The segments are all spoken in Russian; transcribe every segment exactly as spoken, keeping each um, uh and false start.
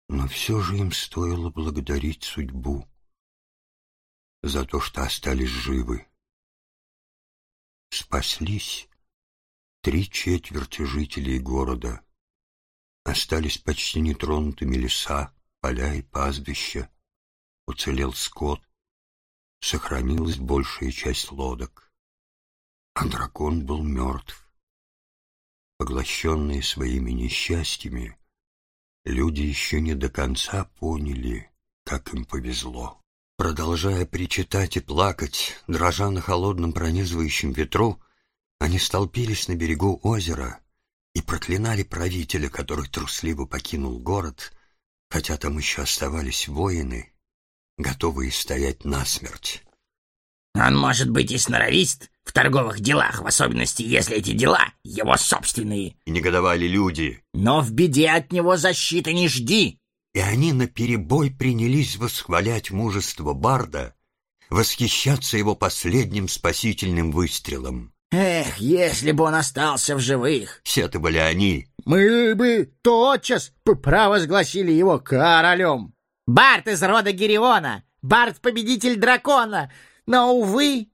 Но все же им стоило благодарить судьбу за то, что остались живы. Спаслись три четверти жителей города. Остались почти нетронутыми леса, поля и пастбища. Уцелел скот. Сохранилась большая часть лодок. А дракон был мертв. Поглощенные своими несчастьями, люди еще не до конца поняли, как им повезло. Продолжая причитать и плакать, дрожа на холодном пронизывающем ветру, они столпились на берегу озера и проклинали правителя, который трусливо покинул город, хотя там еще оставались воины, готовые стоять насмерть. Он может быть и сноровист в торговых делах, в особенности, если эти дела его собственные. И негодовали люди. Но в беде от него защиты не жди. И они наперебой принялись восхвалять мужество барда, восхищаться его последним спасительным выстрелом. Эх, если бы он остался в живых. Сетовали они. Мы бы тотчас провозгласили его королем. Бард из рода Гериона, бард победитель дракона. Но, увы,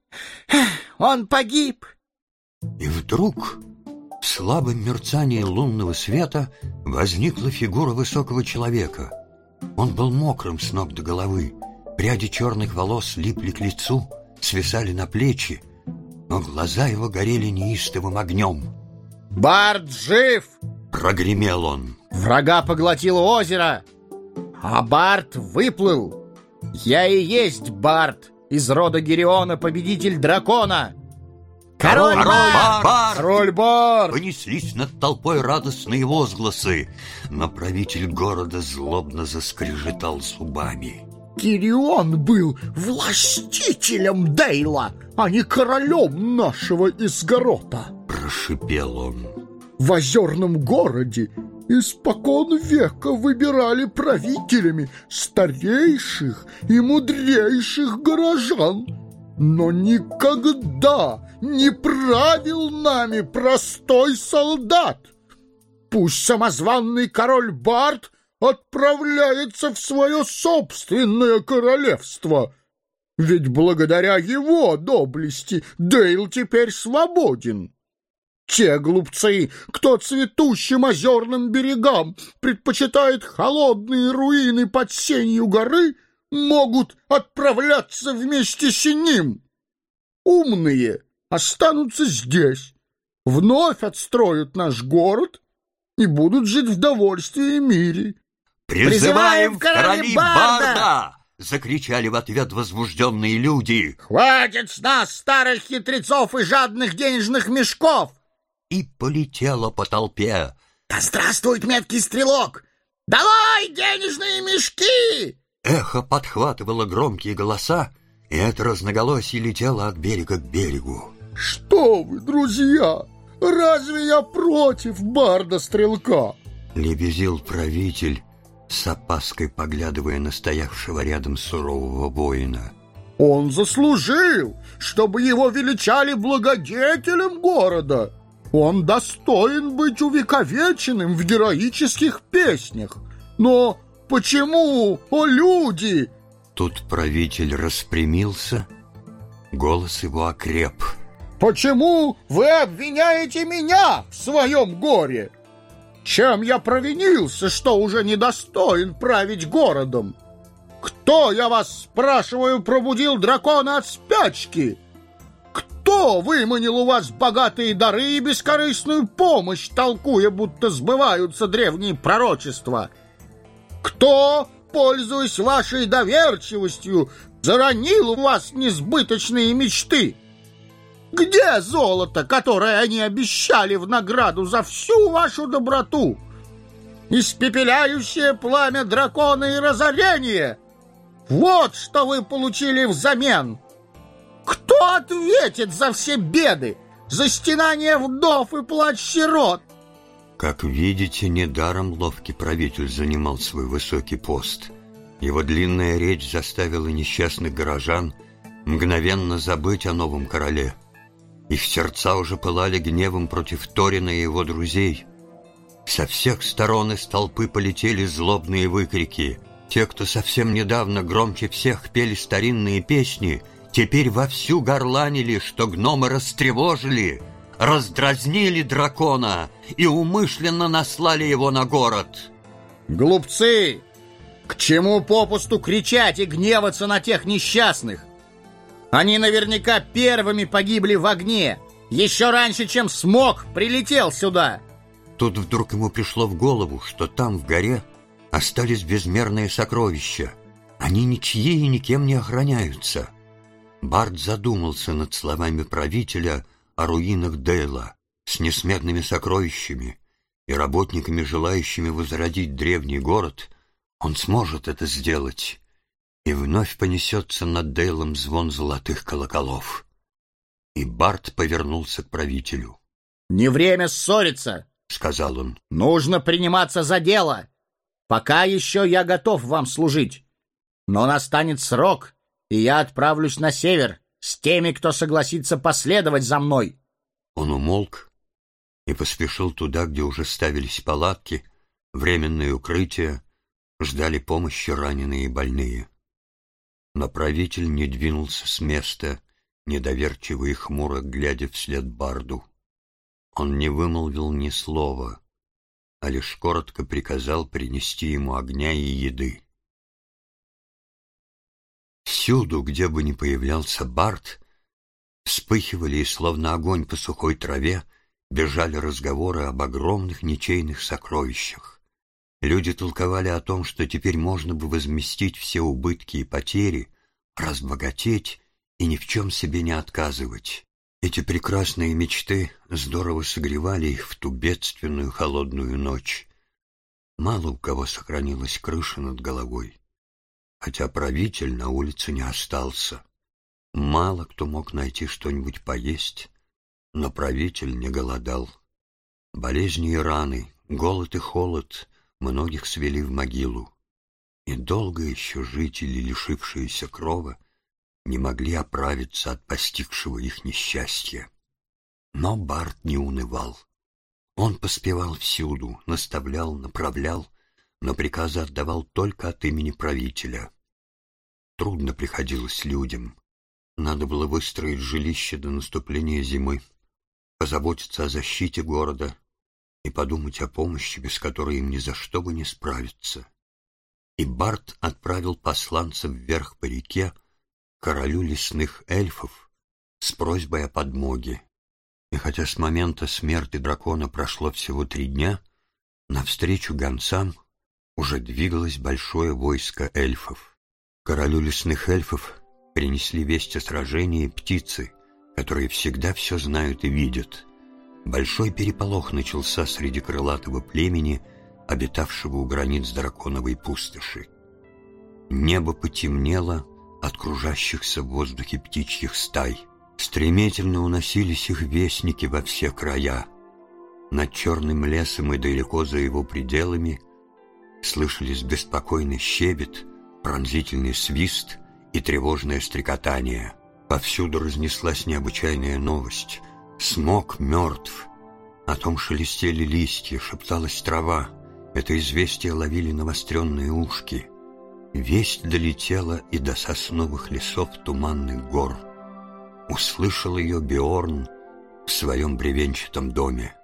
он погиб. И вдруг в слабом мерцании лунного света возникла фигура высокого человека. Он был мокрым с ног до головы. Пряди черных волос липли к лицу, свисали на плечи, но глаза его горели неистовым огнем. «Бард жив!» — прогремел он. «Врага поглотило озеро, а бард выплыл. Я и есть бард из рода Гериона, победитель дракона. Король Бард! Король Бард!» Понеслись над толпой радостные возгласы, но правитель города злобно заскрежетал зубами. Герион был властителем Дейла, а не королем нашего Изгорота. Прошипел он. В озерном городе испокон века выбирали правителями старейших и мудрейших горожан, но никогда не правил нами простой солдат. Пусть самозванный король Бард отправляется в свое собственное королевство, ведь благодаря его доблести Дейл теперь свободен. Те глупцы, кто цветущим озерным берегам предпочитает холодные руины под сенью горы, могут отправляться вместе с ним. Умные останутся здесь, вновь отстроят наш город и будут жить в довольстве и мире. «Призываем в короли Барда!» — закричали в ответ возбужденные люди. «Хватит с нас старых хитрецов и жадных денежных мешков!» И полетело по толпе. «Да здравствует меткий стрелок! Давай денежные мешки!» Эхо подхватывало громкие голоса, и это разноголосие летело от берега к берегу. «Что вы, друзья, разве я против барда-стрелка?» — лебезил правитель, с опаской поглядывая на стоявшего рядом сурового воина. «Он заслужил, чтобы его величали благодетелем города. Он достоин быть увековеченным в героических песнях. Но почему, о люди?» Тут правитель распрямился, голос его окреп. «Почему вы обвиняете меня в своем горе? Чем я провинился, что уже недостоин править городом? Кто, я вас спрашиваю, пробудил дракона от спячки? Кто выманил у вас богатые дары и бескорыстную помощь, толкуя, будто сбываются древние пророчества? Кто, пользуясь вашей доверчивостью, заронил в вас несбыточные мечты? Где золото, которое они обещали в награду за всю вашу доброту? Испепеляющее пламя дракона и разорение? Вот что вы получили взамен. Кто ответит за все беды, за стенание вдов и плач сирот?» Как видите, недаром ловкий правитель занимал свой высокий пост. Его длинная речь заставила несчастных горожан мгновенно забыть о новом короле. Их сердца уже пылали гневом против Торина и его друзей. Со всех сторон из толпы полетели злобные выкрики. Те, кто совсем недавно громче всех пели старинные песни, теперь вовсю горланили, что гномы растревожили, раздразнили дракона и умышленно наслали его на город. Глупцы! К чему попусту кричать и гневаться на тех несчастных? Они наверняка первыми погибли в огне, еще раньше, чем Смог прилетел сюда. Тут вдруг ему пришло в голову, что там, в горе, остались безмерные сокровища. Они ничьи и никем не охраняются. Бард задумался над словами правителя о руинах Дейла с несметными сокровищами и работниками, желающими возродить древний город. Он сможет это сделать, и вновь понесется над Дейлом звон золотых колоколов. И Бард повернулся к правителю. «Не время ссориться», — сказал он. «Нужно приниматься за дело. Пока еще я готов вам служить. Но настанет срок, и я отправлюсь на север с теми, кто согласится последовать за мной». Он умолк и поспешил туда, где уже ставились палатки, временные укрытия, ждали помощи раненые и больные. Но правитель не двинулся с места, недоверчиво и хмуро глядя вслед Барду. Он не вымолвил ни слова, а лишь коротко приказал принести ему огня и еды. Всюду, где бы ни появлялся Бард, вспыхивали и, словно огонь по сухой траве, бежали разговоры об огромных ничейных сокровищах. Люди толковали о том, что теперь можно бы возместить все убытки и потери, разбогатеть и ни в чем себе не отказывать. Эти прекрасные мечты здорово согревали их в ту бедственную холодную ночь. Мало у кого сохранилась крыша над головой, хотя правитель на улице не остался. Мало кто мог найти что-нибудь поесть, но правитель не голодал. Болезни и раны, голод и холод многих свели в могилу, и долго еще жители, лишившиеся крова, не могли оправиться от постигшего их несчастья. Но Бард не унывал. Он поспевал всюду, наставлял, направлял, но приказы отдавал только от имени правителя. Трудно приходилось людям. Надо было выстроить жилище до наступления зимы, позаботиться о защите города и подумать о помощи, без которой им ни за что бы не справиться. И Бард отправил посланцев вверх по реке к королю лесных эльфов с просьбой о подмоге. И хотя с момента смерти дракона прошло всего три дня, навстречу гонцам уже двигалось большое войско эльфов. Королю лесных эльфов принесли весть о сражении птицы, которые всегда все знают и видят. Большой переполох начался среди крылатого племени, обитавшего у границ драконовой пустоши. Небо потемнело от кружащихся в воздухе птичьих стай. Стремительно уносились их вестники во все края. Над черным лесом и далеко за его пределами слышались беспокойный щебет, пронзительный свист и тревожное стрекотание. Повсюду разнеслась необычайная новость. Смог мертв. О том шелестели листья, шепталась трава. Это известие ловили навостренные ушки. Весть долетела и до сосновых лесов туманных гор. Услышал ее Беорн в своем бревенчатом доме.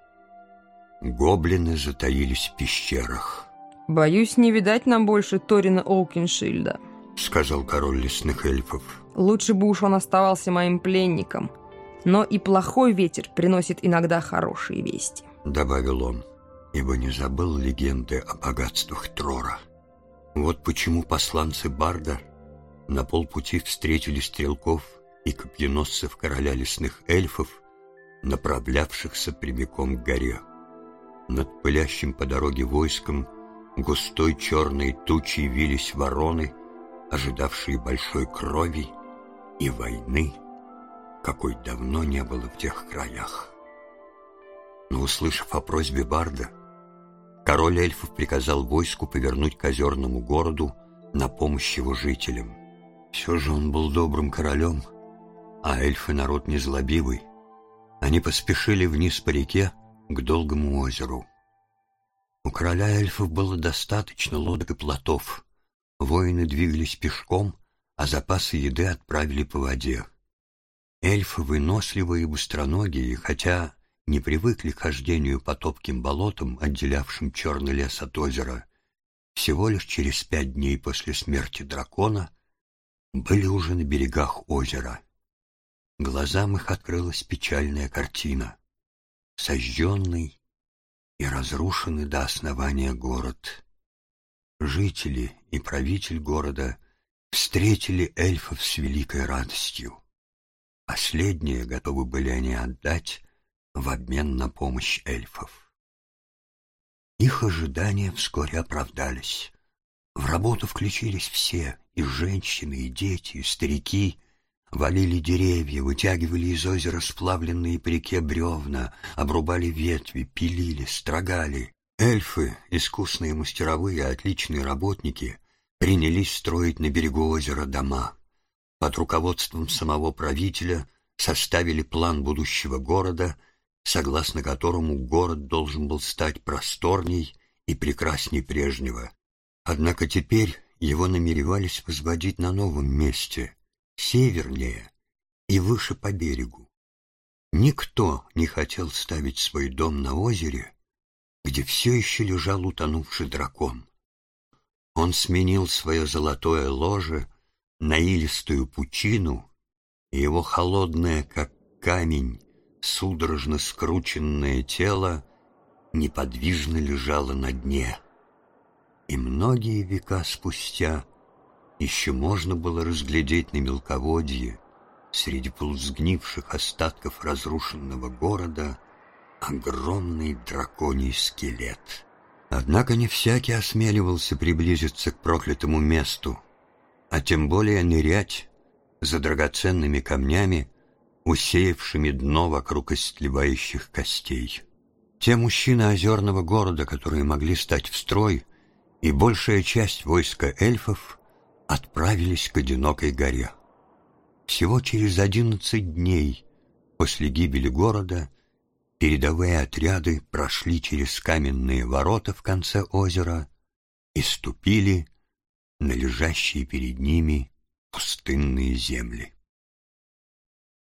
Гоблины затаились в пещерах. «Боюсь, не видать нам больше Торина Оукеншильда», — сказал король лесных эльфов. «Лучше бы уж он оставался моим пленником. Но и плохой ветер приносит иногда хорошие вести», — добавил он, ибо не забыл легенды о богатствах Трора. Вот почему посланцы Барда на полпути встретили стрелков и копьеносцев короля лесных эльфов, направлявшихся прямиком к горе. Над пылящим по дороге войском густой черной тучей вились вороны, ожидавшие большой крови и войны, какой давно не было в тех краях. Но, услышав о просьбе Барда, король эльфов приказал войску повернуть к озерному городу на помощь его жителям. Все же он был добрым королем, а эльфы народ незлобивый. Они поспешили вниз по реке к Долгому озеру. У короля эльфов было достаточно лодок и плотов. Воины двигались пешком, а запасы еды отправили по воде. Эльфы выносливые и быстроногие, хотя не привыкли к хождению по топким болотам, отделявшим черный лес от озера, всего лишь через пять дней после смерти дракона были уже на берегах озера. Глазам их открылась печальная картина. Сожженный и разрушенный до основания город. Жители и правитель города встретили эльфов с великой радостью. Последнее готовы были они отдать в обмен на помощь эльфов. Их ожидания вскоре оправдались. В работу включились все, и женщины, и дети, и старики, валили деревья, вытягивали из озера сплавленные по реке бревна, обрубали ветви, пилили, строгали. Эльфы, искусные мастеровые, отличные работники, принялись строить на берегу озера дома. Под руководством самого правителя составили план будущего города, согласно которому город должен был стать просторней и прекрасней прежнего. Однако теперь его намеревались возводить на новом месте, севернее и выше по берегу. Никто не хотел ставить свой дом на озере, где все еще лежал утонувший дракон. Он сменил свое золотое ложе на илистую пучину, и его холодное, как камень, судорожно скрученное тело неподвижно лежало на дне. И многие века спустя еще можно было разглядеть на мелководье, среди полусгнивших остатков разрушенного города, огромный драконий скелет. Однако не всякий осмеливался приблизиться к проклятому месту, а тем более нырять за драгоценными камнями, усеявшими дно вокруг истлевающих костей. Те мужчины озерного города, которые могли стать в строй, и большая часть войска эльфов отправились к одинокой горе. Всего через одиннадцать дней после гибели города передовые отряды прошли через каменные ворота в конце озера и ступили на лежащие перед ними пустынные земли.